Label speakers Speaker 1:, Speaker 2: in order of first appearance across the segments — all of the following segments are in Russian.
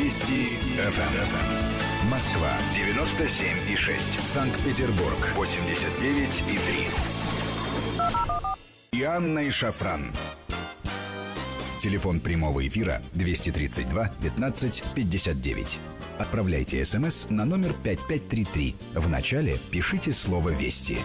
Speaker 1: Вести ФМ. Москва 97,6. Санкт-Петербург 89,3. И Анна и Шафран. Телефон прямого эфира 232 15 59. Отправляйте СМС на номер 5533. В начале пишите слово «Вести».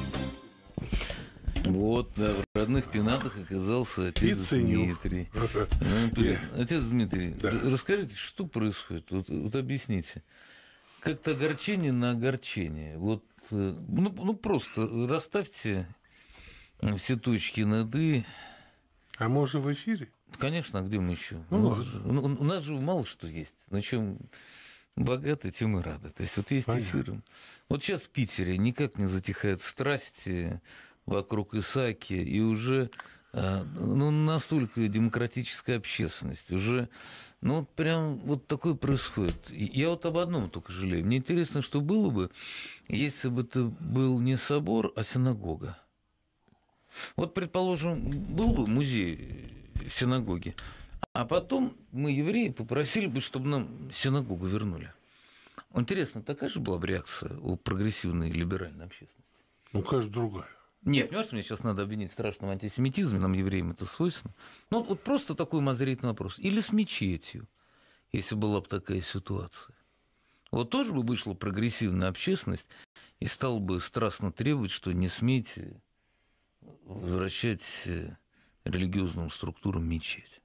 Speaker 2: Вот, да, в родных Пенатах оказался отец Дмитрий. Отец Дмитрий, да. Расскажите, что происходит? Вот объясните. Как-то огорчение на огорчение. Вот, ну просто расставьте все точки над «и».
Speaker 3: А мы уже в эфире?
Speaker 2: Конечно, а где мы еще? У нас же мало что есть. На чем богаты, тем и рады. То есть вот есть эфир. Вот сейчас в Питере никак не затихают страсти вокруг Исааки, и уже настолько демократическая общественность, уже, прям вот такое происходит. Я вот об одном только жалею. Мне интересно, что было бы, если бы это был не собор, а синагога. Вот, предположим, был бы музей синагоги, а потом мы, евреи, попросили бы, чтобы нам синагогу вернули. Интересно, такая же была бы реакция у прогрессивной и либеральной общественности?
Speaker 3: Конечно, другая.
Speaker 2: Нет, понимаешь, что мне сейчас надо обвинить в страшном антисемитизме, нам, евреям, это свойственно. Вот просто такой умозрительный вопрос. Или с мечетью, если была бы такая ситуация. Вот тоже бы вышла прогрессивная общественность и стала бы страстно требовать, что не смейте возвращать религиозным структурам мечеть.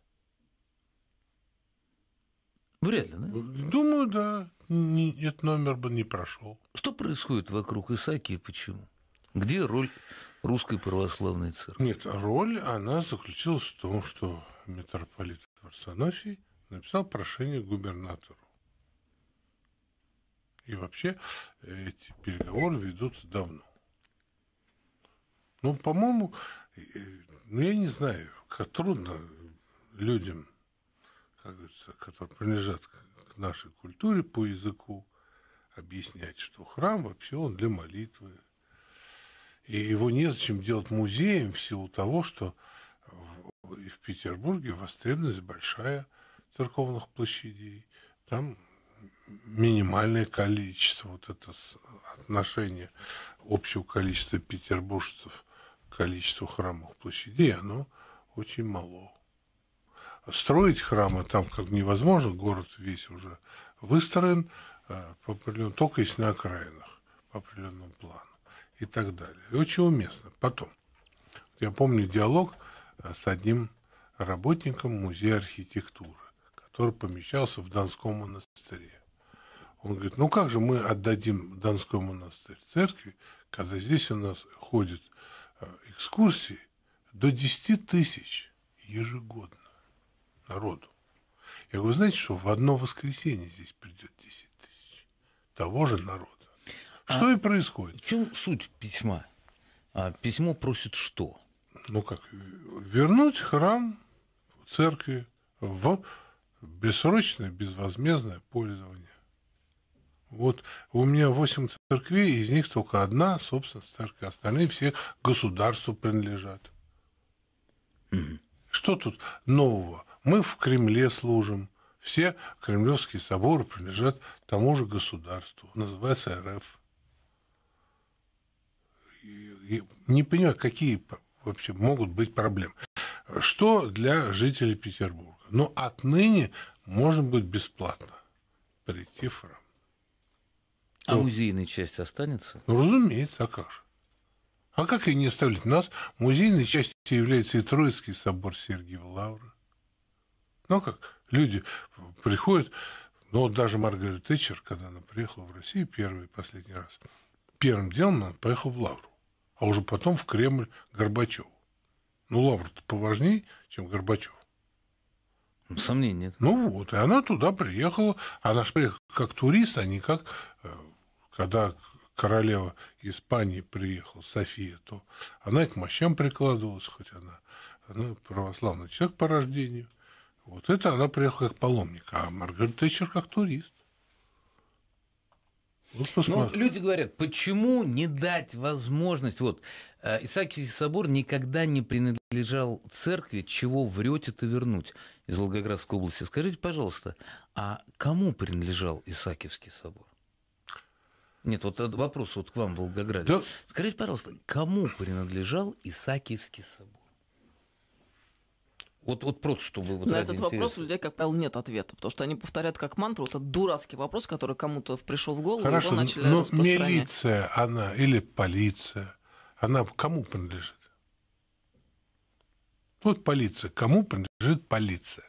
Speaker 2: Вряд ли, да?
Speaker 3: Думаю, да. Этот номер бы не прошел.
Speaker 2: Что происходит вокруг Исааки и почему? Где роль Русской Православной Церкви?
Speaker 3: Нет, роль, она заключалась в том, что митрополит Варсонофий написал прошение губернатору. И вообще эти переговоры ведутся давно. По-моему, я не знаю, как трудно людям, как говорится, которые принадлежат к нашей культуре по языку, объяснять, что храм вообще он для молитвы. И его незачем делать музеем в силу того, что в Петербурге востребованность большая церковных площадей. Там минимальное количество, вот это отношение общего количества петербуржцев к количеству храмовых площадей, оно очень мало. Строить храмы там как невозможно, город весь уже выстроен, только если на окраинах, по определенному плану. И так далее. И очень уместно. Потом, я помню диалог с одним работником музея архитектуры, который помещался в Донском монастыре. Он говорит, как же мы отдадим Донской монастырь церкви, когда здесь у нас ходят экскурсии до 10 тысяч ежегодно народу. Я говорю, знаете что, в одно воскресенье здесь придет 10 тысяч того же народа. Что и происходит.
Speaker 2: В чем суть письма? Письмо просит что?
Speaker 3: Вернуть храм церкви в бессрочное, безвозмездное пользование. Вот у меня 8 церквей, из них только одна, собственно, церковь. Остальные все государству принадлежат. Что тут нового? Мы в Кремле служим. Все кремлевские соборы принадлежат тому же государству. Называется РФ. Не понимаю, какие вообще могут быть проблемы. Что для жителей Петербурга? Отныне можно будет бесплатно прийти в храм.
Speaker 2: А музейная часть останется?
Speaker 3: Разумеется, а как же? А как и не оставлять? У нас музейной частью является и Троицкий собор Сергиева Лавры. Как люди приходят, даже Маргарет Тэтчер, когда она приехала в Россию первый и последний раз, первым делом она поехала в Лавру, а уже потом в Кремль Горбачеву. Лавра-то поважнее, чем Горбачев.
Speaker 2: Сомнений нет.
Speaker 3: И она туда приехала. Она же приехала как турист, а не как... Когда королева Испании приехала, София, то она и к мощам прикладывалась, хоть она православный человек по рождению. Это она приехала как паломник, а Маргарет Тэтчер как турист.
Speaker 2: Ну, люди говорят, почему не дать возможность... Вот, Исаакиевский собор никогда не принадлежал церкви, чего врете-то вернуть из Волгоградской области. Скажите, пожалуйста, а кому принадлежал Исаакиевский собор? Нет, вот вопрос вот к вам в Волгограде. Да. Скажите, пожалуйста, кому принадлежал Исаакиевский собор? Вот просто, чтобы... Вот
Speaker 4: на этот вопрос у людей, как правило, нет ответа, потому что они повторяют как мантру, вот этот дурацкий вопрос, который кому-то пришел в голову,
Speaker 3: хорошо,
Speaker 4: его начали
Speaker 3: но
Speaker 4: распространять.
Speaker 3: Милиция, она, или полиция, она кому принадлежит? Вот полиция, кому принадлежит полиция?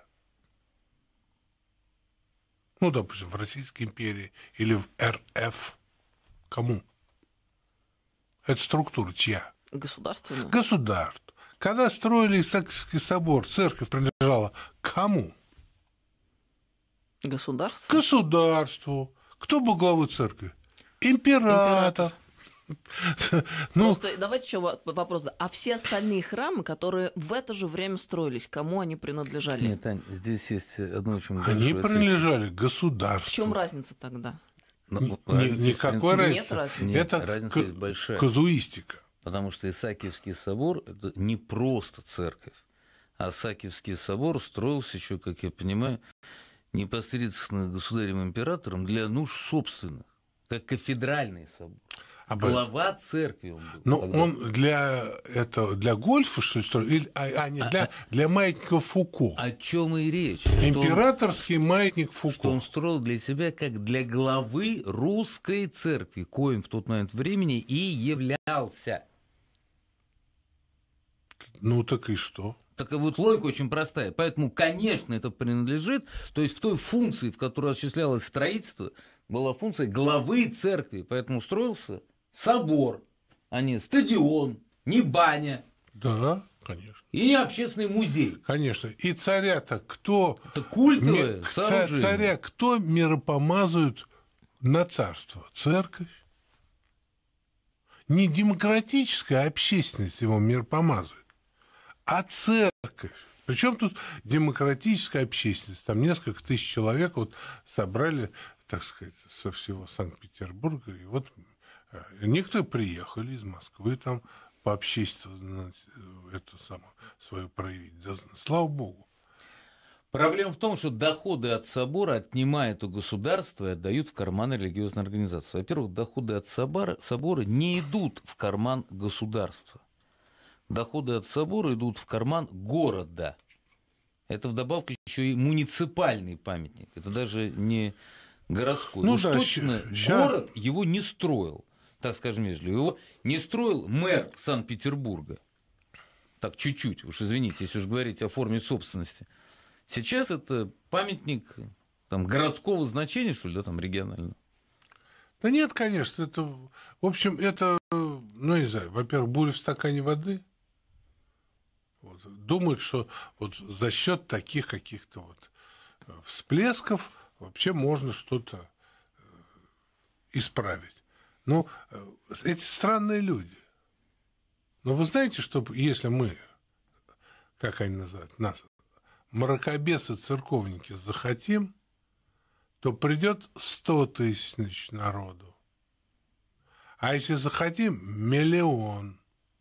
Speaker 3: Ну, допустим, в Российской империи или в РФ. Кому? Это структура чья?
Speaker 4: Государственная.
Speaker 3: Государство. Когда строили Исаакиевский собор, церковь принадлежала кому?
Speaker 4: Государству.
Speaker 3: Государству. Кто был главой церкви? Император.
Speaker 4: Просто давайте еще вопрос. А все остальные храмы, которые в это же время строились, кому они принадлежали?
Speaker 2: Нет, Тань, здесь есть одно очень большое...
Speaker 3: Они принадлежали государству.
Speaker 4: В чем разница тогда?
Speaker 3: Никакой разницы.
Speaker 4: Нет,
Speaker 3: это большая. Казуистика.
Speaker 2: Потому что Исаакиевский собор – это не просто церковь, а Исаакиевский собор строился еще, как я понимаю, непосредственно государем-императором для нужд собственных, как кафедральный собор. Глава церкви он был.
Speaker 3: Но он для гольфа, что ли, строил, а не для маятника Фуко?
Speaker 2: О чем и речь?
Speaker 3: Императорский маятник Фуко.
Speaker 2: Что он строил для себя как для главы русской церкви, коим в тот момент времени и являлся.
Speaker 3: Ну так и что?
Speaker 2: Так вот логика очень простая. Поэтому, конечно, это принадлежит, то есть в той функции, в которой осуществлялось строительство, была функция главы церкви. Поэтому строился собор, а не стадион, не баня.
Speaker 3: Да, конечно.
Speaker 2: И не общественный музей.
Speaker 3: Конечно. И царя-то кто...
Speaker 2: Это культовое сооружение.
Speaker 3: Царя кто миропомазывает на царство? Церковь. Не демократическая общественность его миропомазывает, а церковь. Причем тут демократическая общественность. Там несколько тысяч человек вот собрали, так сказать, со всего Санкт-Петербурга. И вот некоторые приехали из Москвы там пообществовать, это самое, свое проявить. Да, слава богу.
Speaker 2: Проблема в том, что доходы от собора отнимают у государства и отдают в карман религиозной организации. Во-первых, доходы от собора не идут в карман государства. Доходы от собора идут в карман города. Это вдобавок еще и муниципальный памятник. Это даже не городской. Ну, да, точно город его не строил, так скажем вежливо. Его не строил мэр Санкт-Петербурга. Так, чуть-чуть, уж извините, если уж говорить о форме собственности. Сейчас это памятник там, городского значения, что ли, да, там, регионального?
Speaker 3: Да нет, конечно. Это, в общем, это, ну, не знаю, во-первых, буря в стакане воды. Вот. Думают, что вот за счет таких каких-то вот всплесков вообще можно что-то исправить. Ну, эти странные люди. Но вы знаете, что если мы, как они называют, нас, мракобесы-церковники, захотим, то придет 100 тысяч народу. А если захотим, 1 миллион.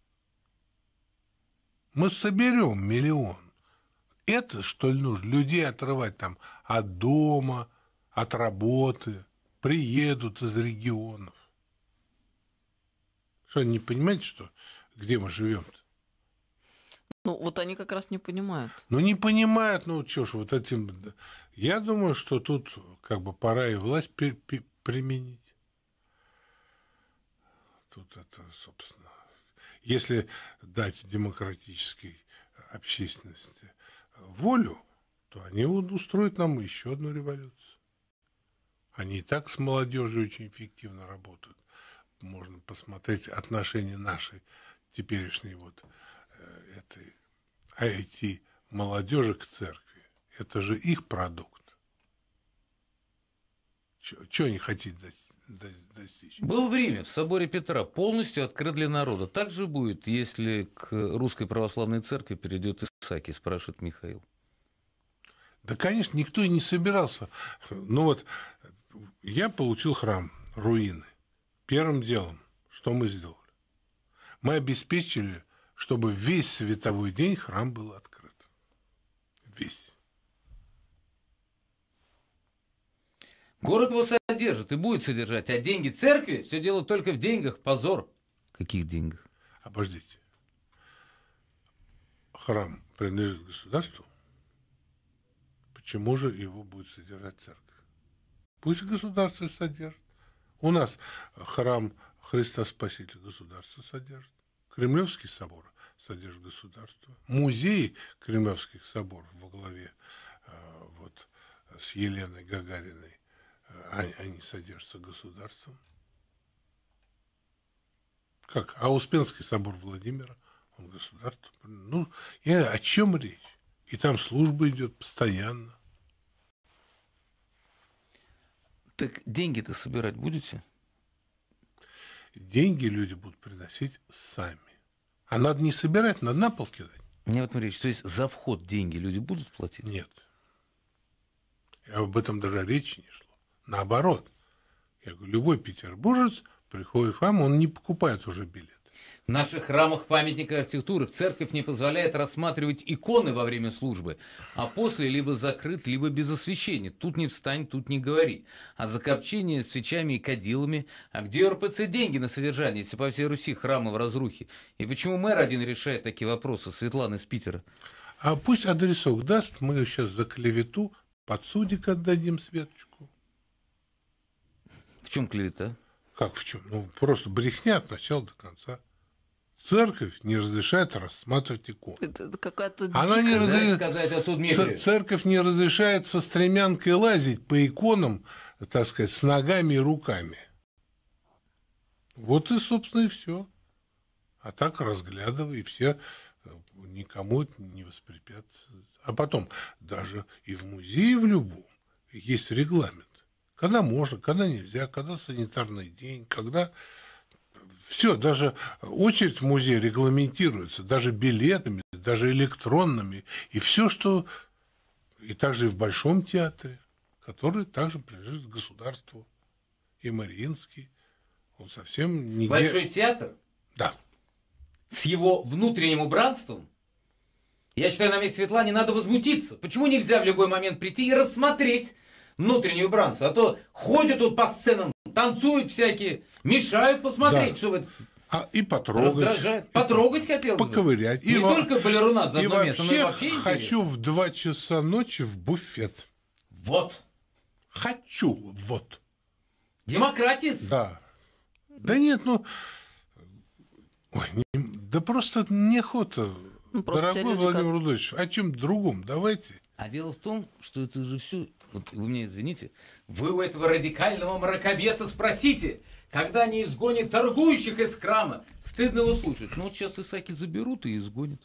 Speaker 3: Мы соберем 1 миллион. Это, что ли, нужно? Людей отрывать там от дома, от работы, приедут из регионов. Что, не понимаете, что, где мы живем-то?
Speaker 4: Ну, вот они как раз не понимают.
Speaker 3: Ну, не понимают, ну, что ж, вот этим... Я думаю, что тут как бы пора и власть применить. Тут это, собственно... Если дать демократической общественности волю, то они устроят нам еще одну революцию. Они и так с молодежью очень эффективно работают. Можно посмотреть отношение нашей теперешней вот этой IT-молодежи к церкви. Это же их продукт. Чего они хотят достичь?
Speaker 2: Был в Риме, в соборе Петра, полностью открыт для народа. Так же будет, если к русской православной церкви перейдет Исаакий, спрашивает Михаил.
Speaker 3: Да, конечно, никто и не собирался. Ну вот, я получил храм руины, первым делом, что мы сделали? Мы обеспечили, чтобы весь световой день храм был открыт. Весь.
Speaker 2: Город его содержит и будет содержать, а деньги церкви, все дело только в деньгах, позор. Каких деньгах?
Speaker 3: Обождите. Храм принадлежит государству. Почему же его будет содержать церковь? Пусть государство содержит. У нас храм Христа Спасителя государство содержит. Кремлевский собор содержит государство. Музей Кремлевских соборов во главе вот, с Еленой Гагариной, они содержатся государством. Как? А Успенский собор Владимира, он государство. Ну, о чем речь? И там служба идет постоянно.
Speaker 2: Так деньги-то собирать будете?
Speaker 3: Деньги люди будут приносить сами. А надо не собирать, надо на пол кидать.
Speaker 2: Мне в этом речь. То есть за вход деньги люди будут платить?
Speaker 3: Нет. И об этом даже речи не шло. Наоборот. Я говорю, любой петербуржец приходит к вам, он не покупает уже билет.
Speaker 2: В наших храмах памятника архитектуры церковь не позволяет рассматривать иконы во время службы, а после либо закрыт, либо без освещения. Тут не встань, тут не говори. А закопчение свечами и кадилами. А где РПЦ деньги на содержание, если по всей Руси храмы в разрухе? И почему мэр один решает такие вопросы? Светлана из Питера.
Speaker 3: А пусть адресок даст, мы сейчас за клевету под судик отдадим Светочку.
Speaker 2: В чем клевета?
Speaker 3: Как в чем? Ну, просто брехня от начала до конца. Церковь не разрешает рассматривать иконы.
Speaker 4: Это какая-то
Speaker 3: Она не разрешает. Церковь не разрешает со стремянкой лазить по иконам, так сказать, с ногами и руками. Вот и, собственно, и все. А так разглядывай, и все никому это не воспрепятствует. А потом, даже и в музее в любом есть регламент. Когда можно, когда нельзя, когда санитарный день, когда... Все, даже очередь в музей регламентируется, даже билетами, даже электронными, и все, что... И также и в Большом театре, который также принадлежит государству, и Мариинский, он совсем не...
Speaker 2: Большой театр?
Speaker 3: Да.
Speaker 2: С его внутренним убранством? Я считаю, на месте Светлане надо возмутиться. Почему нельзя в любой момент прийти и рассмотреть внутреннее убранство? А то ходят тут по сценам, танцуют всякие, мешают посмотреть,
Speaker 3: да.
Speaker 2: что вы...
Speaker 3: И потрогать.
Speaker 2: Раздражает. Потрогать хотелось бы.
Speaker 3: Поковырять.
Speaker 2: Не только балеруна за одно место, но и вообще
Speaker 3: хочу в 2 часа ночи в буфет.
Speaker 2: Вот.
Speaker 3: Хочу, вот.
Speaker 2: Демократия.
Speaker 3: Да. Да нет, ну... Ой, да просто неохота. Дорогой Владимир Рудольевич, о чем другом? Давайте.
Speaker 2: А дело в том, что это же все... Вот вы меня извините. Вы у этого радикального мракобеса спросите, когда они изгонят торгующих из храма. Стыдно его слушать. Ну вот сейчас Исааки заберут и изгонят.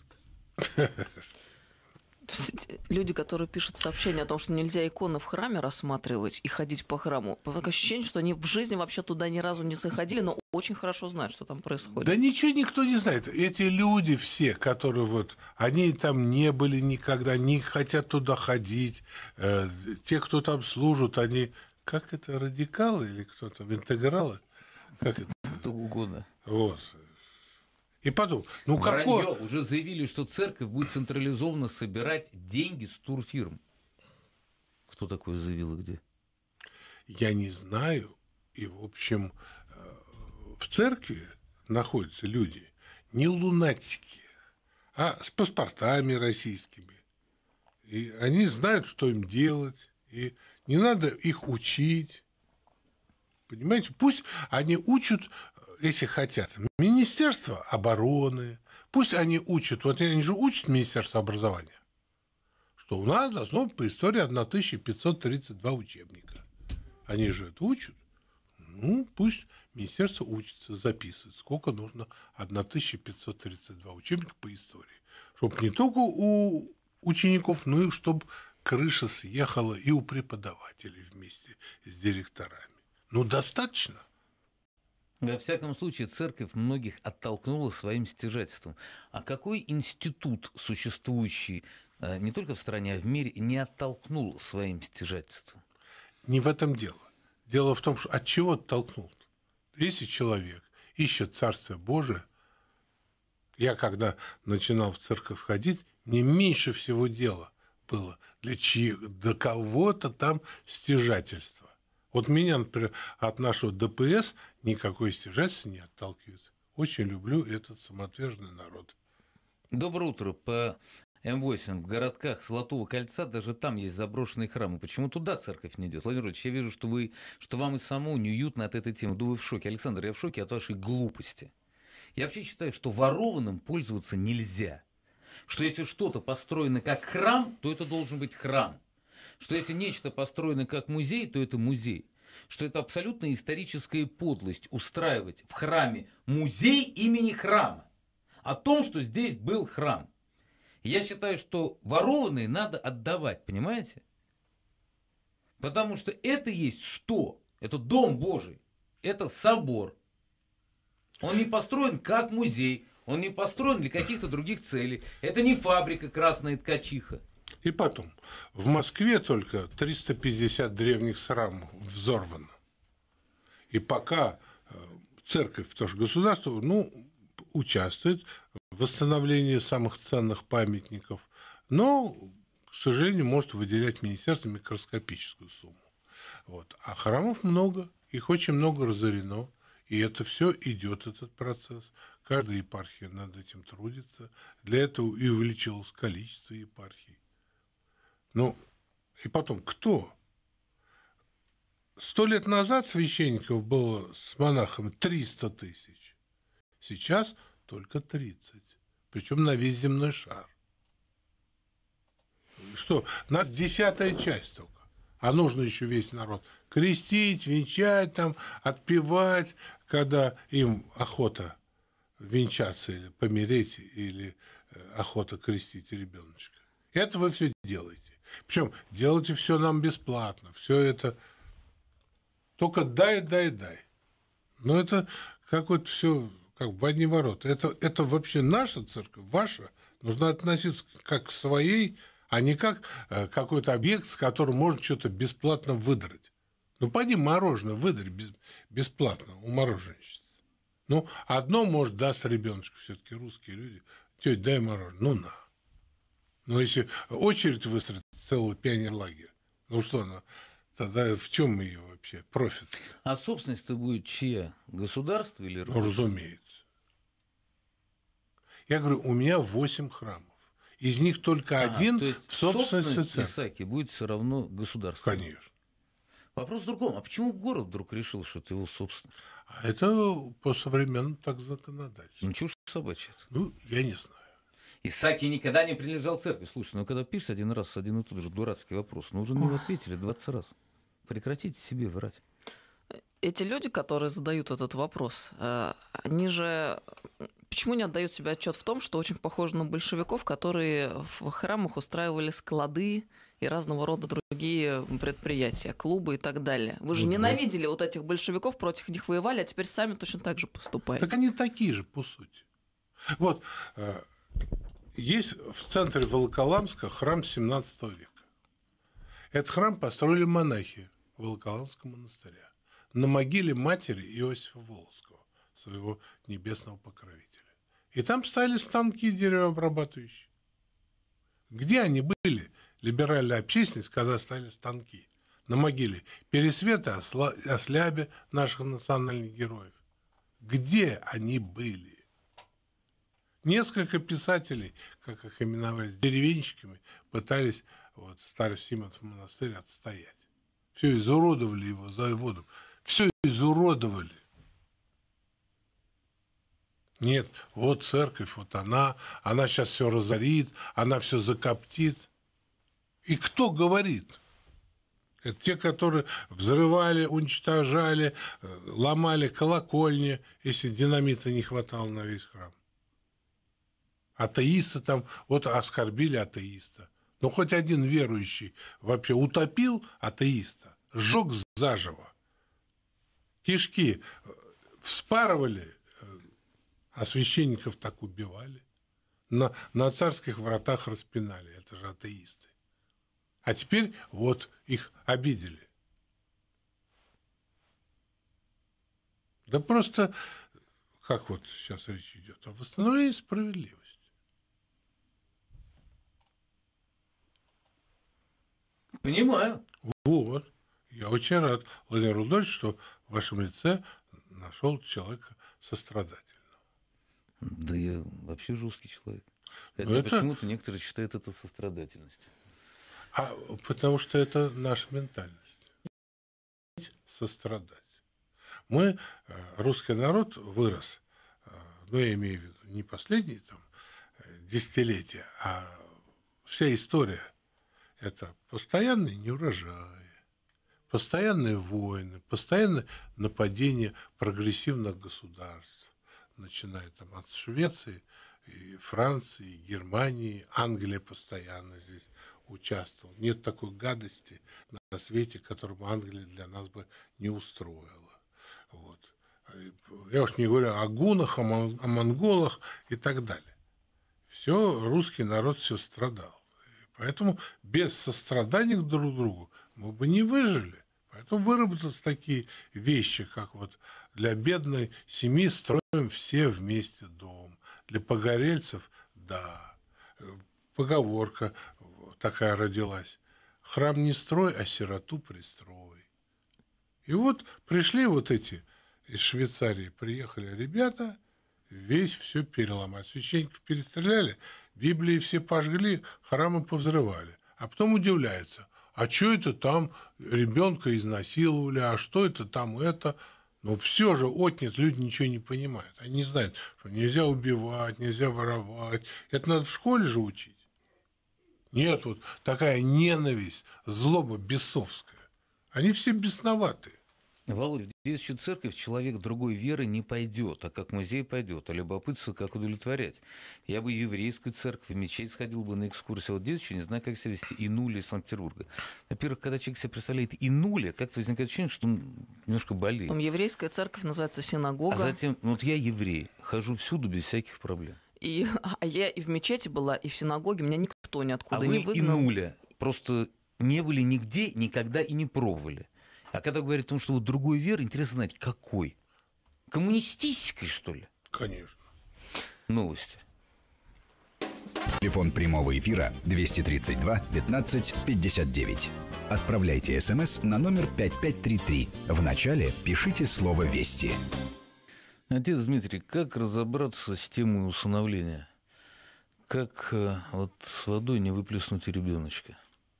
Speaker 4: Люди, которые пишут сообщения о том, что нельзя иконы в храме рассматривать и ходить по храму, такое ощущение, что они в жизни вообще туда ни разу не заходили, но очень хорошо знают, что там происходит.
Speaker 3: Да ничего никто не знает. Эти люди все, которые вот, они там не были никогда, не хотят туда ходить. Те, кто там служат, они, как это, радикалы или кто там, интегралы? Как это?
Speaker 2: Кто угодно.
Speaker 3: Вот. И потом, ну
Speaker 2: какое... Уже заявили, что церковь будет централизованно собирать деньги с турфирм. Кто такое заявил и где?
Speaker 3: Я не знаю. И, в общем, в церкви находятся люди не лунатики, а с паспортами российскими. И они знают, что им делать. И не надо их учить. Понимаете? Пусть они учат... Если хотят, Министерство обороны, пусть они учат, вот они же учат Министерство образования, что у нас должно быть по истории 1532 учебника. Они же это учат. Ну, пусть Министерство учится, записывает, сколько нужно 1532 учебника по истории. Чтобы не только у учеников, но и чтобы крыша съехала и у преподавателей вместе с директорами. Ну, достаточно.
Speaker 2: Во всяком случае, церковь многих оттолкнула своим стяжательством. А какой институт, существующий не только в стране, а в мире, не оттолкнул своим стяжательством?
Speaker 3: Не в этом дело. Дело в том, что от чего оттолкнул? Если человек ищет Царствие Божие, я когда начинал в церковь ходить, мне меньше всего дела было до кого-то там стяжательства. Вот меня, например, от нашего ДПС никакой стяжательства не отталкивает. Очень люблю этот самоотверженный народ.
Speaker 2: Доброе утро. По М8 в городках Золотого кольца даже там есть заброшенные храмы. Почему туда церковь не идет? Владимир Ильич, я вижу, что вам и самому неуютно от этой темы. Да вы в шоке. Александр, я в шоке от вашей глупости. Я вообще считаю, что ворованным пользоваться нельзя. Что если что-то построено как храм, то это должен быть храм. Что если нечто построено как музей, то это музей. Что это абсолютно историческая подлость устраивать в храме музей имени храма. О том, что здесь был храм. Я считаю, что ворованные надо отдавать, понимаете? Потому что это есть что? Это Дом Божий. Это собор. Он не построен как музей. Он не построен для каких-то других целей. Это не фабрика «Красная ткачиха».
Speaker 3: И потом, в Москве только 350 древних храмов взорвано. И пока церковь, потому что государство, участвует в восстановлении самых ценных памятников, но, к сожалению, может выделять министерство микроскопическую сумму. Вот. А храмов много, их очень много разорено, и это все идет, этот процесс. Каждая епархия над этим трудится. Для этого и увеличилось количество епархий. И потом, кто? 100 лет назад священников было с монахами 300 тысяч. Сейчас только 30. Причем на весь земной шар. Что? Нас 10-я часть только. А нужно еще весь народ крестить, венчать, там, отпевать, когда им охота венчаться или помереть, или охота крестить ребеночка. Это вы все делаете. Причем делайте все нам бесплатно. Все это только дай. Но это какое-то все как в одни ворота. Это вообще наша церковь, ваша. Нужно относиться как к своей, а не как какой-то объект, с которым можно что-то бесплатно выдрать. Пойди мороженое выдарь бесплатно у мороженщицы. Одно, может, даст ребеночку, все-таки русские люди. Тетя, дай мороженое. На. Но если очередь выстроить целого пионерлагеря, тогда в чем ее вообще профит?
Speaker 2: А собственность-то будет чья? Государство или Русь?
Speaker 3: Разумеется. Я говорю, у меня 8 храмов. Из них только один
Speaker 2: то есть
Speaker 3: в собственности церкви.
Speaker 2: Исааки будет все равно государство.
Speaker 3: Конечно.
Speaker 2: Вопрос в другом. А почему город вдруг решил, что это его собственность?
Speaker 3: А это по современному так законодательству.
Speaker 2: Чушь собачья.
Speaker 3: Я не знаю.
Speaker 2: Исааки никогда не принадлежал церкви. Слушай, когда пишешь один раз один и тот же дурацкий вопрос, уже на него ответили 20 раз. Прекратите себе врать.
Speaker 4: Эти люди, которые задают этот вопрос, они же почему не отдают себе отчет в том, что очень похоже на большевиков, которые в храмах устраивали склады и разного рода другие предприятия, клубы и так далее. Вы же ненавидели вот этих большевиков, против них воевали, а теперь сами точно так же поступаете.
Speaker 3: Так они такие же, по сути. Вот, есть в центре Волоколамска храм 17 века. Этот храм построили монахи Волоколамского монастыря на могиле матери Иосифа Волоцкого, своего небесного покровителя. И там стояли станки деревообрабатывающие. Где они были, либеральная общественность, когда стояли станки? На могиле Пересвета, Ослябе, наших национальных героев. Где они были? Несколько писателей, как их именовали, деревенщиками, пытались Старосимонов монастырь отстоять. Все изуродовали его за воду. Все изуродовали. Нет, вот церковь, вот она сейчас все разорит, она все закоптит. И кто говорит? Это те, которые взрывали, уничтожали, ломали колокольни, если динамита не хватало на весь храм. Атеисты там, оскорбили атеиста. Но хоть один верующий вообще утопил атеиста, сжег заживо. Кишки вспарывали, а священников так убивали. На царских вратах распинали. Это же атеисты. А теперь их обидели. Да просто, как вот сейчас речь идет, о восстановлении справедливости.
Speaker 2: Понимаю.
Speaker 3: Вот. Я очень рад, Владимир Рудольевич, что в вашем лице нашел человека сострадательного.
Speaker 2: Да я вообще жесткий человек. Хотя
Speaker 3: это...
Speaker 2: почему-то некоторые считают это сострадательностью.
Speaker 3: Потому что это наша ментальность. Сострадать. Мы, русский народ, вырос, ну, я имею в виду не последние там, десятилетия, а вся история – это постоянный неурожай, постоянные войны, постоянное нападение прогрессивных государств, начиная там от Швеции, и Франции, и Германии, Англия постоянно здесь участвовала. Нет такой гадости на свете, которую Англия для нас бы не устроила. Вот. Я уж не говорю о гунах, о монголах и так далее. Все, русский народ все страдал. Поэтому без сострадания друг к другу мы бы не выжили. Поэтому выработались такие вещи, как вот для бедной семьи строим все вместе дом. Для погорельцев, да, поговорка такая родилась. Храм не строй, а сироту пристрой. И вот пришли вот эти из Швейцарии, приехали ребята, весь все переломать. Священников перестреляли, Библии все пожгли, храмы повзрывали. А потом удивляются, а что это там ребенка изнасиловали, а что это там это? Но все же отнят, люди ничего не понимают. Они не знают, что нельзя убивать, нельзя воровать. Это надо в школе же учить. Нет, вот такая ненависть, злоба бесовская. Они все бесноватые.
Speaker 2: Володя, в девичью церковь человек другой веры не пойдет, а как музей пойдет, а любопытство как удовлетворять. Я бы в еврейскую церковь, в мечеть сходил бы на экскурсию. Вот девичью не знаю, как себя вести. Инуля из Санкт-Петербурга. Во-первых, когда человек себе представляет Инуля, как-то возникает ощущение, что он немножко болеет.
Speaker 4: Там еврейская церковь называется синагога.
Speaker 2: А затем, вот я еврей, хожу всюду без всяких проблем.
Speaker 4: А я и в мечети была, и в синагоге, меня никто ниоткуда не выгнал.
Speaker 2: А вы Инуля просто не были нигде, никогда и не пробовали. А когда говорят о том, что вот другой веры, интересно знать, какой? Коммунистической, что ли?
Speaker 3: Конечно.
Speaker 2: Новости.
Speaker 1: Телефон прямого эфира 232 15 59. Отправляйте СМС на номер 5533. В начале пишите слово «Вести».
Speaker 2: Отец Дмитрий, как разобраться с темой усыновления? Как вот с водой не выплеснуть ребеночка?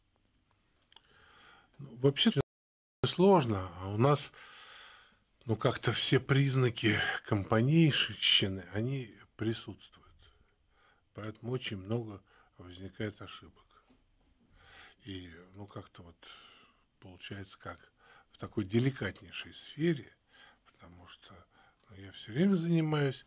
Speaker 3: Вообще сложно, а у нас как-то все признаки компанейщины, они присутствуют. Поэтому очень много возникает ошибок. И как-то вот получается как в такой деликатнейшей сфере, потому что я все время занимаюсь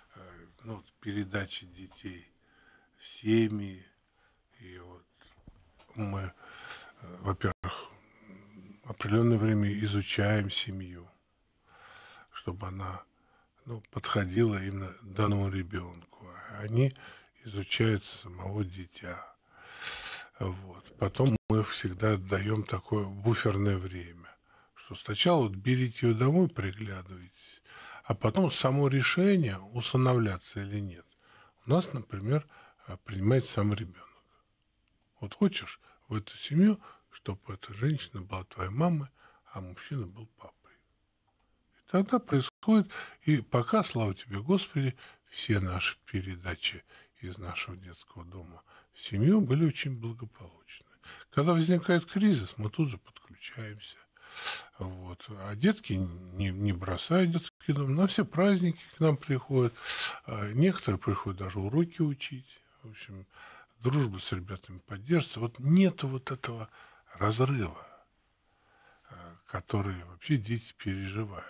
Speaker 3: передачей детей в семьи. И вот мы, во-первых, определенное время изучаем семью, чтобы она подходила именно данному ребенку. Они изучают самого дитя. Вот. Потом мы всегда даем такое буферное время, что сначала берите ее домой, приглядывайтесь, а потом само решение, усыновляться или нет, у нас, например, принимает сам ребенок. Вот хочешь в эту семью, чтобы эта женщина была твоей мамой, а мужчина был папой. И тогда происходит, и пока, слава тебе, Господи, все наши передачи из нашего детского дома в семью были очень благополучны. Когда возникает кризис, мы тут же подключаемся. Вот. А детки не бросают детский дом. На все праздники к нам приходят. Некоторые приходят даже уроки учить. В общем, дружба с ребятами поддерживается. Вот нету вот этого разрыва, который вообще дети переживают.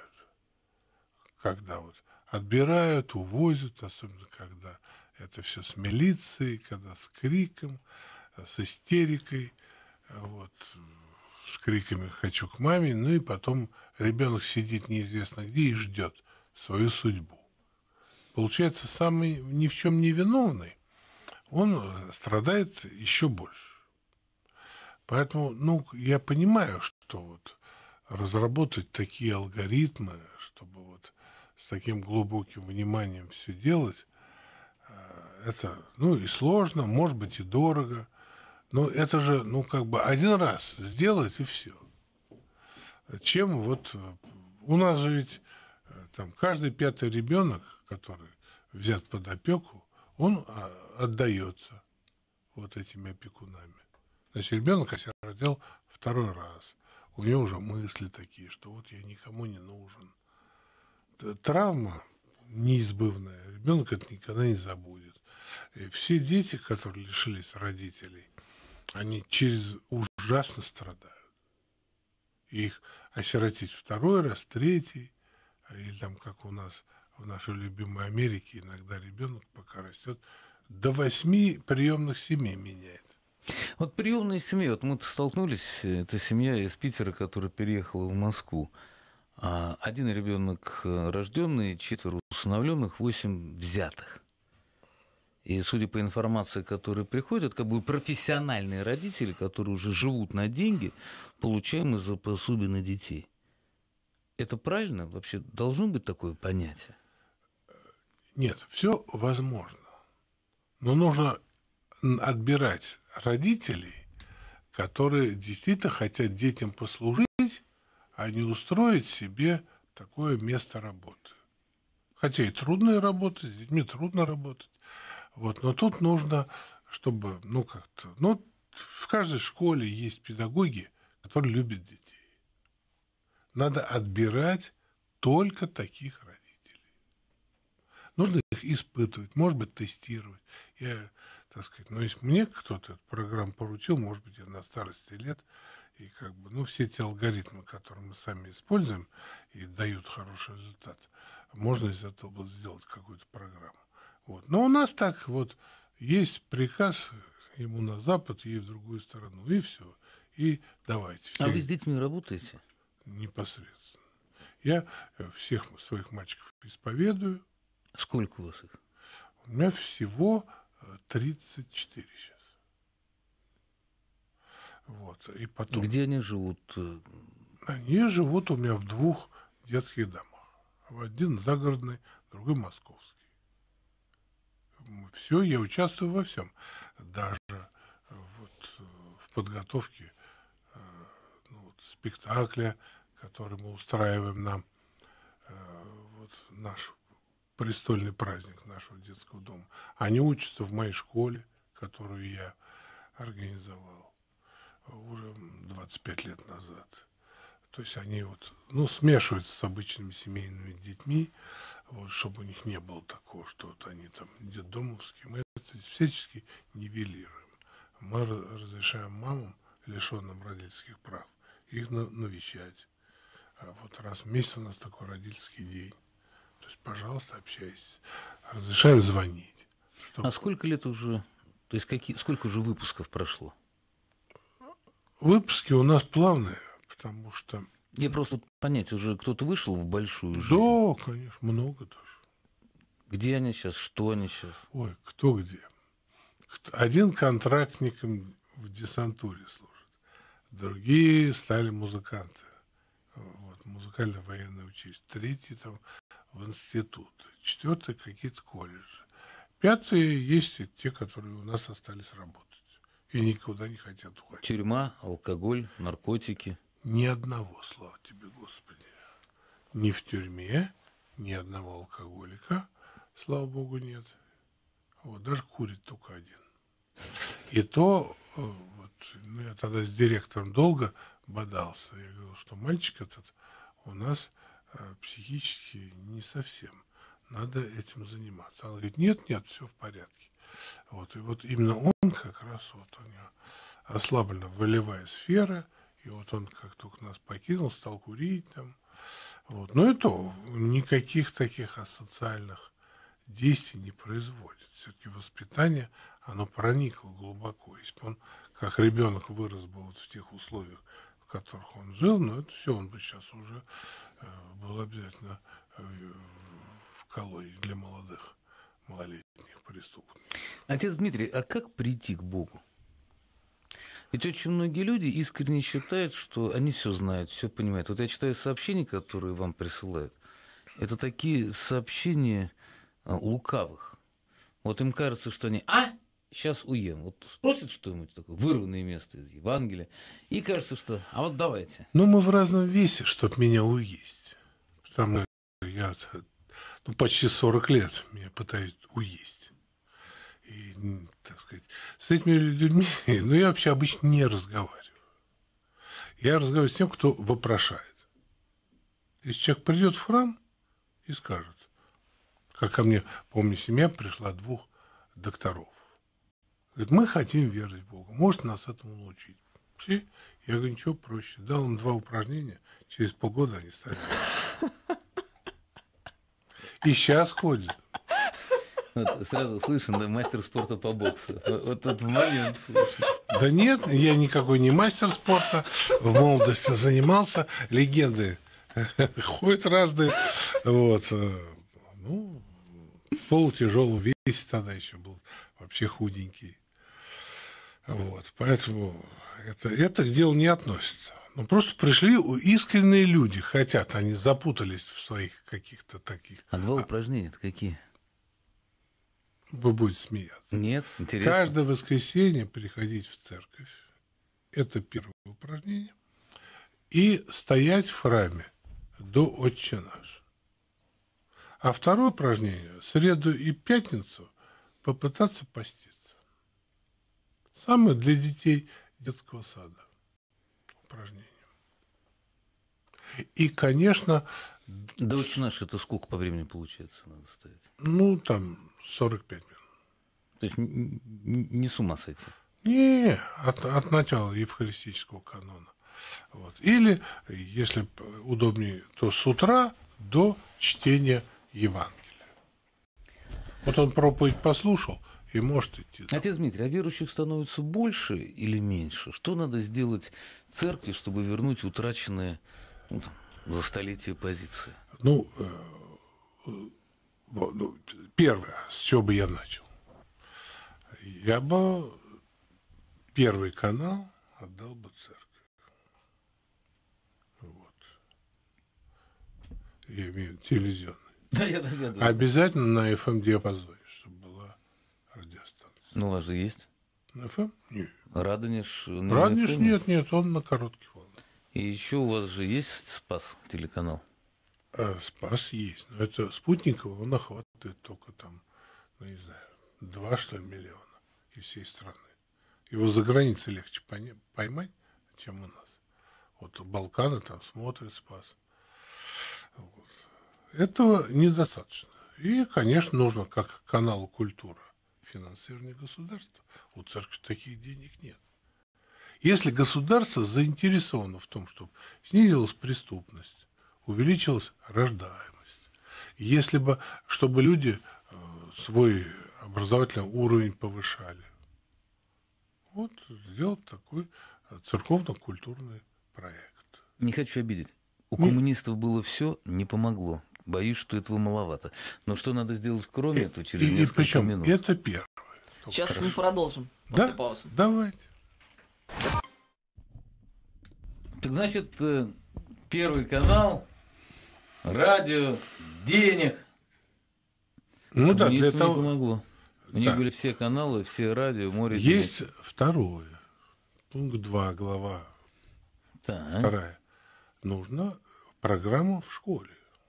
Speaker 3: Когда вот отбирают, увозят, особенно когда это все с милицией, когда с криком, с истерикой, вот, с криками «хочу к маме», и потом ребенок сидит неизвестно где и ждет свою судьбу. Получается, самый ни в чем не виновный, он страдает еще больше. Поэтому, я понимаю, что вот разработать такие алгоритмы, чтобы вот с таким глубоким вниманием все делать, это, ну, и сложно, может быть, и дорого, но это же, ну, как бы один раз сделать и все. Чем вот у нас же ведь там каждый 5-й ребенок, который взят под опеку, он отдается вот этими опекунами. Значит, ребенок осиротел 2-й раз. У него уже мысли такие, что вот я никому не нужен. Травма неизбывная. Ребенок это никогда не забудет. И все дети, которые лишились родителей, они ужасно страдают. И их осиротить 2-й раз, 3-й, или там, как у нас в нашей любимой Америке, иногда ребенок, пока растет, до 8 приемных семей меняет.
Speaker 2: Вот приемные семьи, вот мы столкнулись, это семья из Питера, которая переехала в Москву. Один ребенок рожденный, 4 усыновленных, 8 взятых. И судя по информации, которая приходит, это как бы профессиональные родители, которые уже живут на деньги, получаемые за пособие на детей. Это правильно? Вообще должно быть такое понятие?
Speaker 3: Нет, все возможно. Но нужно отбирать родителей, которые действительно хотят детям послужить, а не устроить себе такое место работы. Хотя и трудная работа, с детьми трудно работать. Вот, но тут нужно, чтобы, ну, как-то... Ну, в каждой школе есть педагоги, которые любят детей. Надо отбирать только таких родителей. Нужно их испытывать, может быть, тестировать. Я, так сказать, ну, если мне кто-то эту программу поручил, может быть, я на старости лет, и как бы, ну, все эти алгоритмы, которые мы сами используем и дают хороший результат, можно из этого сделать какую-то программу. Вот. Но у нас так вот есть приказ ему на запад, ей в другую сторону, и все. И давайте.
Speaker 2: А вы с детьми работаете?
Speaker 3: Непосредственно. Я всех своих мальчиков исповедую.
Speaker 2: Сколько у вас их?
Speaker 3: У меня всего 34 сейчас. Вот. И потом...
Speaker 2: Где они живут?
Speaker 3: Они живут у меня в 2 детских домах. Один загородный, другой московский. Все, я участвую во всем. Даже вот в подготовке спектакля, который мы устраиваем на вот наш престольный праздник нашего детского дома. Они учатся в моей школе, которую я организовал уже 25 лет назад. То есть они вот, ну, смешиваются с обычными семейными детьми, вот, чтобы у них не было такого, что вот они там детдомовские. Мы это всячески нивелируем. Мы разрешаем мамам, лишенным родительских прав, их навещать. А вот раз в месяц у нас такой родительский день. То есть, пожалуйста, общайтесь. Разрешаем звонить.
Speaker 2: А сколько лет уже, то есть сколько уже выпусков прошло?
Speaker 3: Выпуски у нас плавные, потому что...
Speaker 2: Я просто понять, уже кто-то вышел в большую жизнь?
Speaker 3: Да, конечно, много даже.
Speaker 2: Где они сейчас, что они сейчас?
Speaker 3: Ой, кто где. Один контрактником в десантуре служит, другие стали музыканты. Вот, музыкально-военное училище. 3-й там в институт. 4-й какие-то колледжи. 5-е есть те, которые у нас остались работать. И никуда не хотят уходить.
Speaker 2: Тюрьма, алкоголь, наркотики.
Speaker 3: Ни одного, слава тебе, Господи. Ни в тюрьме, ни одного алкоголика, слава Богу, нет. Вот, даже курит только один. И то, вот, ну, я тогда с директором долго бодался. Я говорил, что мальчик этот у нас психически не совсем. Надо этим заниматься. Она говорит, нет, все в порядке. Вот, и вот именно он как раз, вот у него ослаблена волевая сфера, и вот он как только нас покинул, стал курить там. Вот. Но и то никаких таких асоциальных действий не производит. Все-таки воспитание, оно проникло глубоко. Если бы он, как ребенок, вырос бы вот в тех условиях, в которых он жил, но это все, он бы сейчас уже был обязательно в колонии для малолетних преступников.
Speaker 2: Отец Дмитрий, а как прийти к Богу? Ведь очень многие люди искренне считают, что они все знают, все понимают. Вот я читаю сообщения, которые вам присылают, это такие сообщения лукавых. Вот им кажется, что они, сейчас уем. Вот спросят что-нибудь такое, вырванное место из Евангелия, и кажется, что, вот давайте.
Speaker 3: Но мы в разном весе, чтобы меня уесть. Потому что я почти 40 лет меня пытаюсь уесть. И, так сказать, с этими людьми, я вообще обычно не разговариваю. Я разговариваю с тем, кто вопрошает. Если человек придет в храм и скажет, как ко мне, помню, семья пришла 2 докторов. Говорит, мы хотим верить в Бога, может нас этому научить. Все? Я говорю, ничего проще. Дал им 2 упражнения, через полгода они стали. И сейчас ходят.
Speaker 2: Вот сразу слышно, да, мастер спорта по боксу. Вот тут в момент слышно.
Speaker 3: Да нет, я никакой не мастер спорта. В молодости занимался. Легенды ходят разные. Вот. Полутяжелый вес тогда еще был. Вообще худенький. Вот. Поэтому это к делу не относится. Но просто пришли искренние люди. Хотят, они запутались в своих каких-то таких...
Speaker 2: 2 упражнения-то какие?
Speaker 3: Вы будете смеяться.
Speaker 2: Нет, интересно.
Speaker 3: Каждое воскресенье приходить в церковь. Это первое упражнение. И стоять в храме до Отче наш. А второе упражнение, в среду и пятницу, попытаться поститься. Самое для детей детского сада упражнение. И, конечно...
Speaker 2: Да Отче наш, это сколько по времени получается надо стоять?
Speaker 3: Там 45 минут.
Speaker 2: То есть не с ума сойти?
Speaker 3: Не, от начала евхаристического канона. Вот. Или, если удобнее, то с утра до чтения Евангелия. Вот он проповедь послушал и может идти.
Speaker 2: Отец Дмитрий, а верующих становится больше или меньше? Что надо сделать церкви, чтобы вернуть утраченные за столетие позиции?
Speaker 3: Первое, с чего бы я начал. Я бы Первый канал отдал бы церкви. Вот. Я имею в виду телевизионный.
Speaker 2: Да, я догадываюсь.
Speaker 3: Обязательно на FM-диапазоне, чтобы была радиостанция.
Speaker 2: У вас же есть?
Speaker 3: На FM? Нет.
Speaker 2: Радонеж?
Speaker 3: Радонеж нет, он на коротких волнах.
Speaker 2: И еще у вас же есть Спас телеканал?
Speaker 3: Спас есть. Но это спутниковый, он охватывает только там, не знаю, 2, что ли, миллиона из всей страны. Его за границей легче поймать, чем у нас. Вот Балканы там смотрят Спас. Вот. Этого недостаточно. И, конечно, нужно, как каналу «Культура», финансирование государства. У церкви таких денег нет. Если государство заинтересовано в том, чтобы снизилась преступность, увеличилась рождаемость, если бы, чтобы люди свой образовательный уровень повышали, вот сделать такой церковно-культурный проект.
Speaker 2: Не хочу обидеть. У коммунистов было все, не помогло. Боюсь, что этого маловато. Но что надо сделать кроме этого через несколько минут?
Speaker 3: Это первое.
Speaker 4: Сейчас
Speaker 3: хорошо.
Speaker 4: мы продолжим после
Speaker 3: Да?
Speaker 4: паузы.
Speaker 3: Давайте.
Speaker 2: Так значит, Первый канал, радио, денег.
Speaker 3: Ну да, для
Speaker 2: не
Speaker 3: того...
Speaker 2: помогло. У них были все каналы, все радио, море.
Speaker 3: Есть второе. Пункт 2, глава 2. Нужно программу в школе.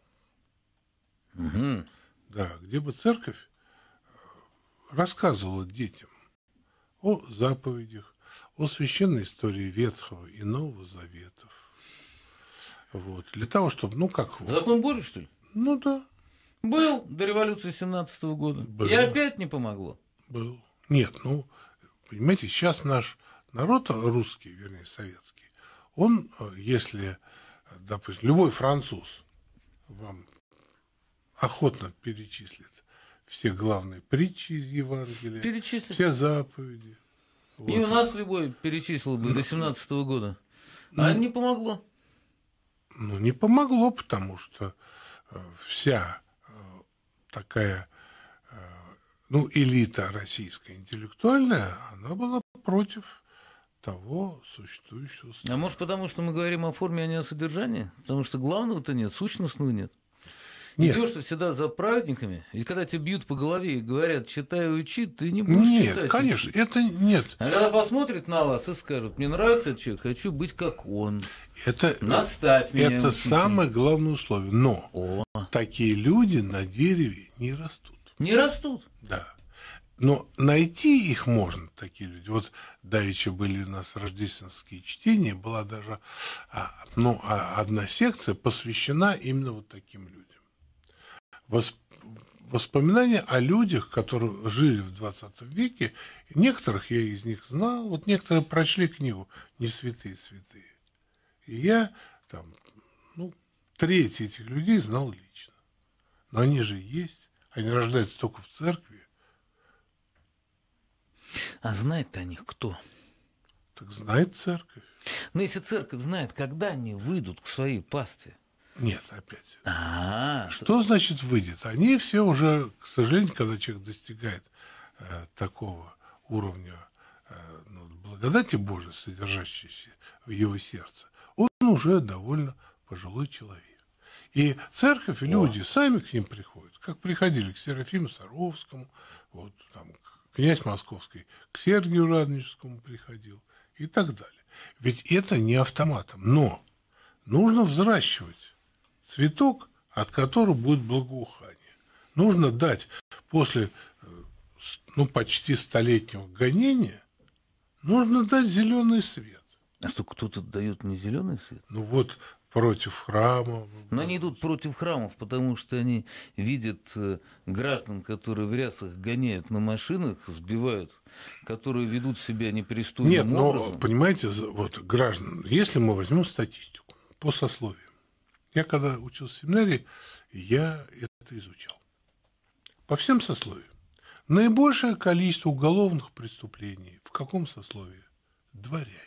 Speaker 2: Угу.
Speaker 3: Да, где бы церковь рассказывала детям о заповедях, о священной истории Ветхого и Нового Заветов. Вот. Для того, чтобы,
Speaker 2: Закон Божий, что ли?
Speaker 3: Ну да.
Speaker 2: Был до революции 17-го года.
Speaker 3: Был.
Speaker 2: И опять не помогло.
Speaker 3: Был. Нет, понимаете, сейчас наш народ русский, вернее, советский, он, если, допустим, любой француз вам охотно перечислит все главные притчи из Евангелия, все заповеди. Вот.
Speaker 2: И у нас любой перечислил бы до 17-го года. А не помогло.
Speaker 3: Не помогло, потому что вся такая элита российская интеллектуальная, она была против того существующего.
Speaker 2: А может, потому что мы говорим о форме, а не о содержании? Потому что главного-то нет, сущностного нет.
Speaker 3: Нет.
Speaker 2: Идешь ты всегда за праведниками, и когда тебя бьют по голове и говорят, читай и учи, ты не будешь читать.
Speaker 3: Нет, конечно,
Speaker 2: учить.
Speaker 3: это нет.
Speaker 2: А когда посмотрят на вас и скажут, мне нравится этот человек, хочу быть как он.
Speaker 3: Это,
Speaker 2: Наставь меня.
Speaker 3: это
Speaker 2: учитель.
Speaker 3: самое главное условие. Но такие люди на дереве не растут.
Speaker 2: Не растут.
Speaker 3: Да. Но найти их можно, такие люди. Вот давеча были у нас рождественские чтения, была даже одна секция посвящена именно вот таким людям. Воспоминания о людях, которые жили в 20 веке, некоторых я из них знал, вот некоторые прочли книгу «Не святые святые». И я там, треть этих людей знал лично. Но они же есть, они рождаются только в церкви.
Speaker 2: А знает-то о них кто?
Speaker 3: Так знает церковь.
Speaker 2: Но если церковь знает, когда они выйдут к своей пастве.
Speaker 3: Нет, опять.
Speaker 2: А-а-а.
Speaker 3: Что значит выйдет? Они все уже, к сожалению, когда человек достигает такого уровня благодати Божией, содержащейся в его сердце, он уже довольно пожилой человек. И церковь, и люди сами к ним приходят, как приходили к Серафиму Саровскому, вот там князь Московский к Сергию Радонежскому приходил и так далее. Ведь это не автоматом, но нужно взращивать цветок, от которого будет благоухание. Нужно дать после почти столетнего гонения, нужно дать зеленый свет.
Speaker 2: А что, кто-то дает не зеленый свет?
Speaker 3: Против храма.
Speaker 2: Но они идут против храмов, потому что они видят граждан, которые в рясах гоняют на машинах, сбивают, которые ведут себя непристойным образом.
Speaker 3: Нет, понимаете, граждан, если мы возьмем статистику по сословиям. Я когда учился в семинарии, я это изучал. По всем сословиям. Наибольшее количество уголовных преступлений в каком сословии? Дворяне.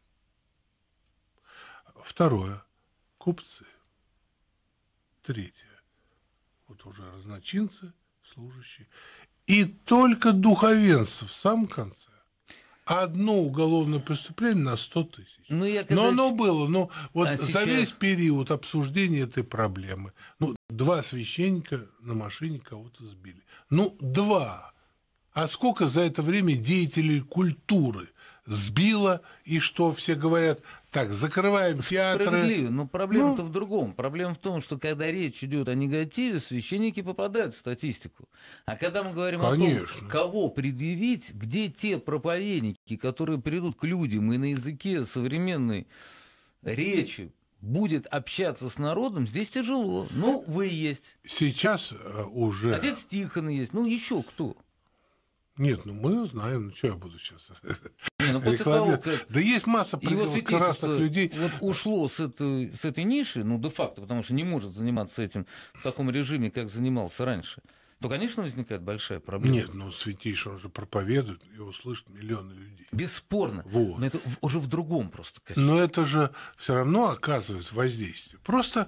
Speaker 3: Второе. Купцы. Третье. Уже разночинцы, служащие. И только духовенство в самом конце. Одно уголовное преступление на 100 тысяч. Но оно было. За весь период обсуждения этой проблемы. 2 священника на машине кого-то сбили. 2. А сколько за это время деятелей культуры сбило, и что все говорят, так, закрываем театры.
Speaker 2: Справедливо, но проблема-то в другом. Проблема в том, что когда речь идет о негативе, священники попадают в статистику. А когда мы говорим о том, кого предъявить, где те проповедники, которые придут к людям и на языке современной речи будет общаться с народом, здесь тяжело. Вы есть.
Speaker 3: Сейчас уже...
Speaker 2: Отец Тихон есть. Еще кто?
Speaker 3: Нет, мы знаем, что я буду сейчас
Speaker 2: после того, как
Speaker 3: да есть масса прекрасных людей.
Speaker 2: Ушло с этой ниши, де-факто, потому что не может заниматься этим в таком режиме, как занимался раньше, то, конечно, возникает большая проблема.
Speaker 3: Нет, святейший, он же проповедует, его слышат миллионы людей.
Speaker 2: Бесспорно. Но это уже в другом просто качестве.
Speaker 3: Но это же все равно оказывает воздействие. Просто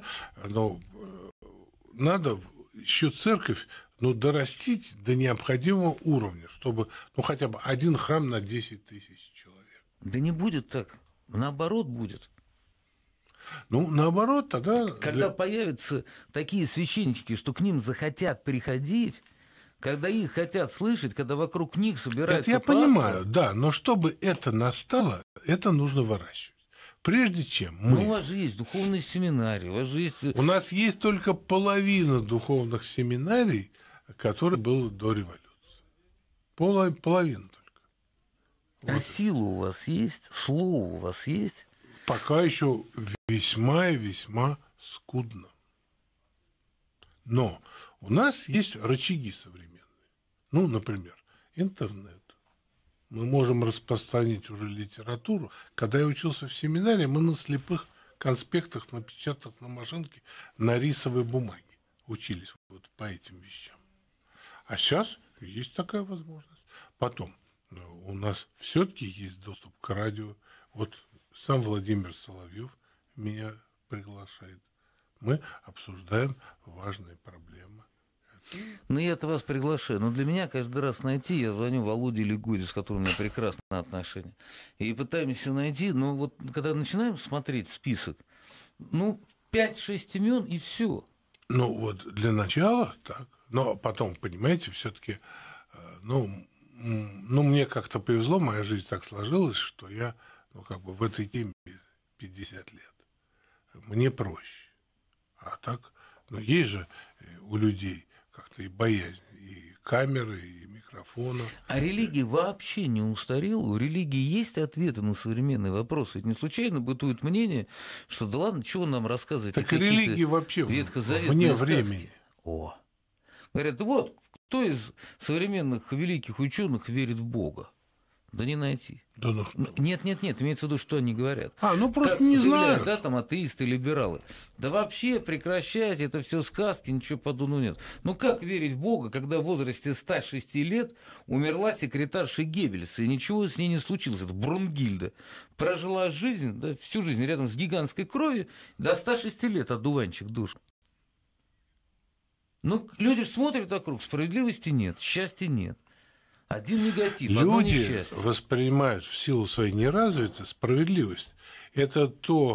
Speaker 3: надо еще церковь дорастить до необходимого уровня, чтобы хотя бы один храм на 10 тысяч человек.
Speaker 2: Да не будет так. Наоборот будет.
Speaker 3: Наоборот, тогда...
Speaker 2: Когда появятся такие священники, что к ним захотят приходить, когда их хотят слышать, когда вокруг них собираются
Speaker 3: это я понимаю, да, но чтобы это настало, это нужно выращивать. Прежде чем мы...
Speaker 2: у вас же есть духовные семинарии, у вас же есть...
Speaker 3: У нас есть только половина духовных семинарий, которые было до революции. Половина только.
Speaker 2: А сила у вас есть? Слово у вас есть?
Speaker 3: Пока еще весьма и весьма скудно. Но у нас есть рычаги современные. Например, интернет. Мы можем распространить уже литературу. Когда я учился в семинарии, мы на слепых конспектах, напечатанных на машинке, на рисовой бумаге учились по этим вещам. А сейчас есть такая возможность. Потом у нас все-таки есть доступ к радио. Сам Владимир Соловьев меня приглашает. Мы обсуждаем важные проблемы.
Speaker 2: Я-то вас приглашаю. Но для меня каждый раз найти, я звоню Володе Лигуде, с которым у меня прекрасные отношения, и пытаемся найти, когда начинаем смотреть список, 5-6 имен и все.
Speaker 3: Ну, вот для начала так. Но потом, понимаете, все-таки, мне как-то повезло, моя жизнь так сложилась, что я, в этой теме 50 лет. Мне проще. А так, есть же у людей как-то и боязнь, и камеры, и микрофона.
Speaker 2: А религия вообще не устарела? У религии есть ответы на современные вопросы? Ведь не случайно бытует мнение, что да ладно, чего нам рассказывать?
Speaker 3: Так и религии вообще вне времени.
Speaker 2: О. Говорят, вот, кто из современных великих ученых верит в Бога? Да не найти.
Speaker 3: Да
Speaker 2: Нет, имеется в виду, что они говорят.
Speaker 3: Просто
Speaker 2: как
Speaker 3: не
Speaker 2: заявляют,
Speaker 3: знаю.
Speaker 2: Да, там атеисты, либералы. Да вообще прекращайте, это все сказки, ничего подобного нет. Как верить в Бога, когда в возрасте 106 лет умерла секретарша Геббельса, и ничего с ней не случилось? Это Брунгильда. Прожила жизнь, да, всю жизнь рядом с гигантской кровью, до 106 лет одуванчик душ. Люди же смотрят вокруг, справедливости нет, счастья нет. Один негатив, одно
Speaker 3: Люди
Speaker 2: несчастье.
Speaker 3: воспринимают в силу своей неразвитости справедливость. Это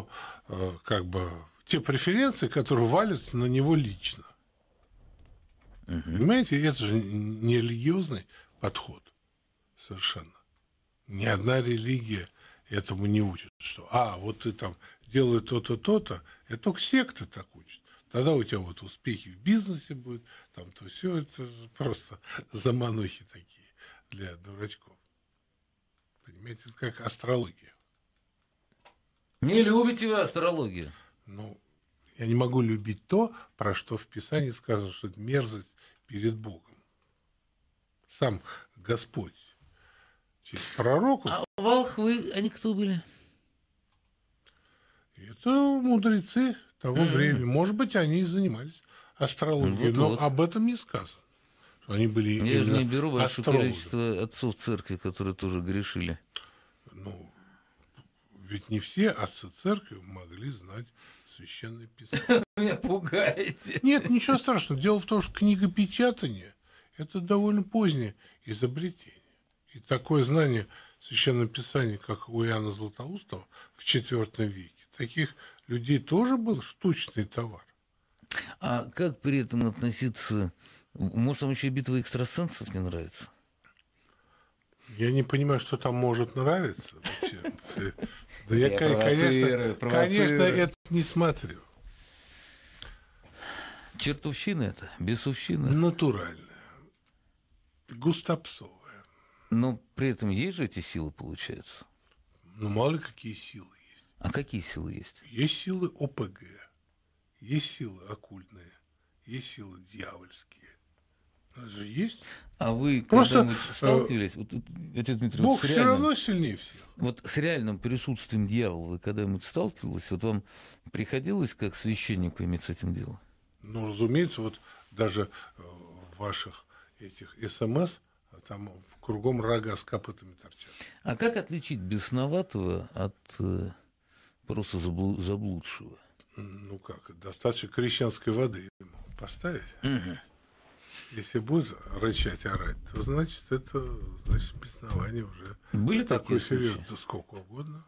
Speaker 3: те преференции, которые валятся на него лично. Понимаете, это же не религиозный подход совершенно. Ни одна религия этому не учит. Что, вот ты там делай то-то, то-то, это только секта так учит. Тогда у тебя успехи в бизнесе будут, то все, это просто заманухи такие для дурачков. Понимаете, это как астрология.
Speaker 2: Не любите вы астрологию?
Speaker 3: Я не могу любить то, про что в Писании сказано, что это мерзость перед Богом. Сам Господь через пророков...
Speaker 2: А волхвы, они кто были?
Speaker 3: Это мудрецы того времени. Может быть, они и занимались астрологией, но об этом не сказано. Что они были
Speaker 2: Я же не беру большое
Speaker 3: астрологами.
Speaker 2: количество отцов церкви, которые тоже грешили.
Speaker 3: Ведь не все отцы церкви могли знать священное писание.
Speaker 2: Меня пугаете.
Speaker 3: Нет, ничего страшного. Дело в том, что книгопечатание – это довольно позднее изобретение. И такое знание священного писания, как у Иоанна Златоустова в IV веке, таких людей тоже был штучный товар.
Speaker 2: А как при этом относиться... Может, вам еще и битва экстрасенсов не нравится?
Speaker 3: Я не понимаю, что там может нравиться вообще. Да я, конечно, это не смотрю.
Speaker 2: Чертовщина это, бесовщина.
Speaker 3: Натуральная, густопсовая.
Speaker 2: Но при этом есть же эти силы, получается?
Speaker 3: Мало ли какие силы есть.
Speaker 2: А какие силы есть?
Speaker 3: Есть силы ОПГ, есть силы оккультные, есть силы дьявольские. Это же есть.
Speaker 2: А вы
Speaker 3: Просто
Speaker 2: когда-нибудь сталкивались? Отец Дмитрий,
Speaker 3: Бог все равно сильнее всех.
Speaker 2: С реальным присутствием дьявола вы когда-нибудь сталкивались? Вам приходилось как священнику иметь с этим дело?
Speaker 3: Разумеется, даже в ваших этих СМС там кругом рога с копытами торчат.
Speaker 2: А как отличить бесноватого от просто заблудшего?
Speaker 3: Достаточно крещенской воды ему поставить.
Speaker 2: Угу.
Speaker 3: Если будет рычать, орать, то значит беснование уже.
Speaker 2: Были такие
Speaker 3: серьезный, да сколько угодно.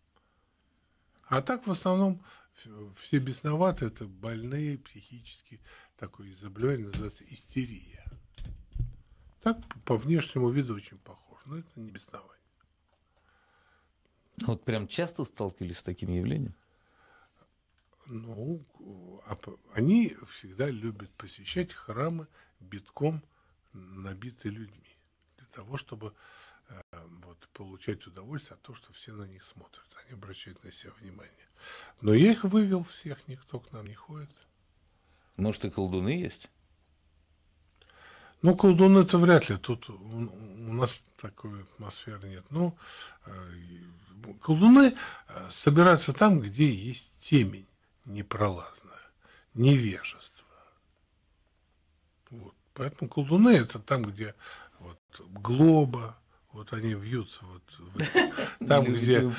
Speaker 3: А так в основном все бесноватые, это больные психически, такое заболевание называется истерия. Так по внешнему виду очень похож, но это не беснование.
Speaker 2: Прям часто сталкивались с таким явлением?
Speaker 3: Они всегда любят посещать храмы битком набитые людьми, для того, чтобы получать удовольствие от того, что все на них смотрят. Они обращают на себя внимание. Но я их вывел всех, никто к нам не ходит.
Speaker 2: Может, и колдуны есть?
Speaker 3: Колдуны это вряд ли. Тут у нас такой атмосферы нет. Колдуны собираются там, где есть темень непролазная, невежество. Поэтому колдуны это там, где глоба, они вьются там, где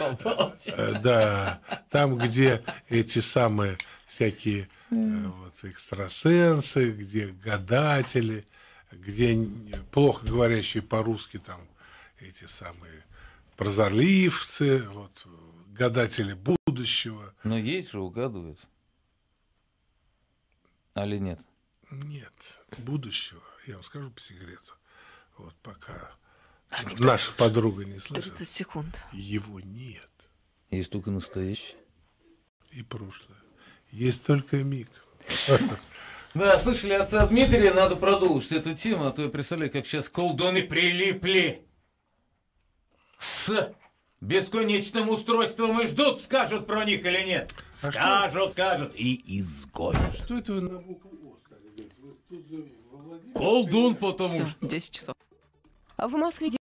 Speaker 3: там, где эти самые всякие экстрасенсы, где гадатели, где плохо говорящие по-русски там эти самые прозорливцы, гадатели будущего.
Speaker 2: Но есть же, угадывают. Али нет?
Speaker 3: Нет. Будущего, я вам скажу по секрету, вот пока наша подруга не слышит,
Speaker 4: 30 секунд.
Speaker 3: его нет.
Speaker 2: Есть только настоящее.
Speaker 3: И прошлое. Есть только миг.
Speaker 2: Да, слышали отца Дмитрия, надо продолжить эту тему, а то я представляю, как сейчас колдуны прилипли с бесконечным устройством и ждут, скажут про них или нет. Скажут и изгонят.
Speaker 3: Что это вы на букву О стали говорить? Вы тут же во Владимире?
Speaker 2: Колдун, потому
Speaker 4: Всё,
Speaker 2: что...
Speaker 4: 10 часов.
Speaker 5: В Москве